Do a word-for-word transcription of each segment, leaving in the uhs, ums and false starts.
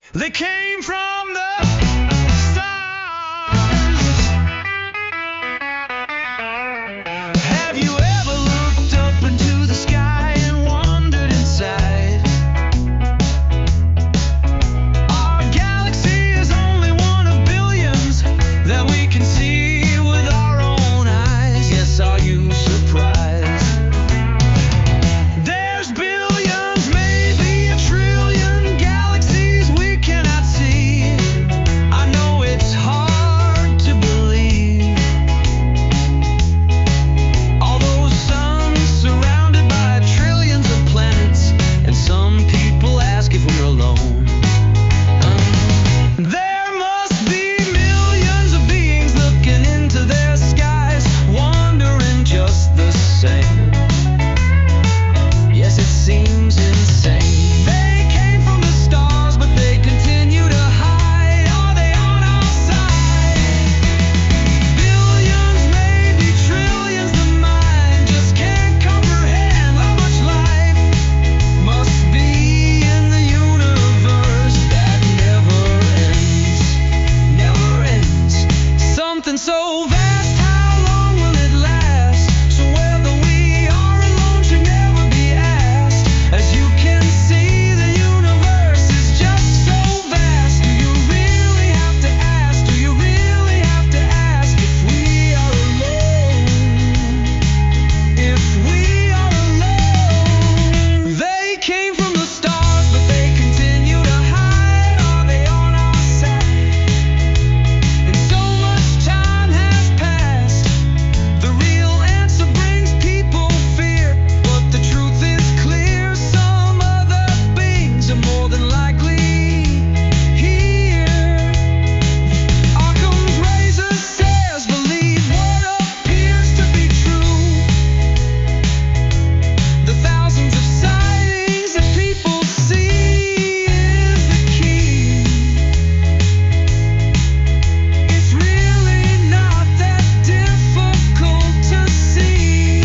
They came from the stars. Have you ever looked up into the sky and wondered inside? Our galaxy is only one of billions that we can see with our own eyes. Yes, are you surprised? There's billions, maybe a trillion galaxies we cannot see. I know it's hard to believe. All those suns surrounded by trillions of planets, and some people ask if we're alone. Um, there must be millions of beings looking into their skies, wondering just the same. Yes, it seems insane. They came from the stars, but they continue to hide. Are they on our side? Billions, maybe trillions, the mind just can't comprehend how much life must be in the universe that never ends, never ends. Something so vast, how long will it last? So whether we are alone should never be asked. As you can see, the universe is just so vast. Do you really have to ask? Do you really have to ask if we are alone? If we are alone. They came from the stars, but they continue to hide. Are they on our side? And so much time has passed. The real answer brings people fear, but the truth is clear. Some other beings are more than likely here. Occam's razor says, believe what appears to be true. The thousands of sightings that people see is the key. It's really not that difficult to see.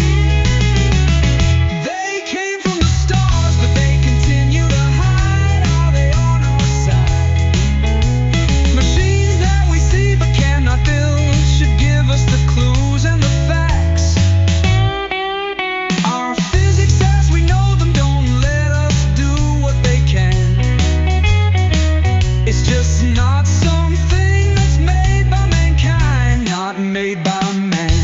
They came from the stars, but they continue to hide. Are they on our side? Machines that we see but cannot build should give us the clues and the facts. Our physics as we know them don't let us do what they can. It's just not something that's made by mankind, not made by man.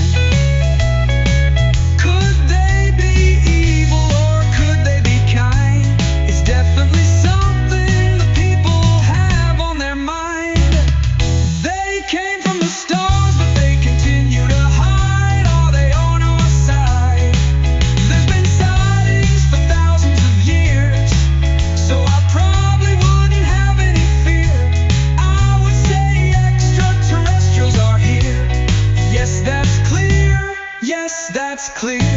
Could they be evil or could they be kind? It's definitely something the people have on their mind. They came from the stars, but they continue to hide. Are they on our side? There's been sightings for thousands of years, so I probably wouldn't have any fear. I would say extraterrestrials are here. Yes, that's clear. Yes, that's clear.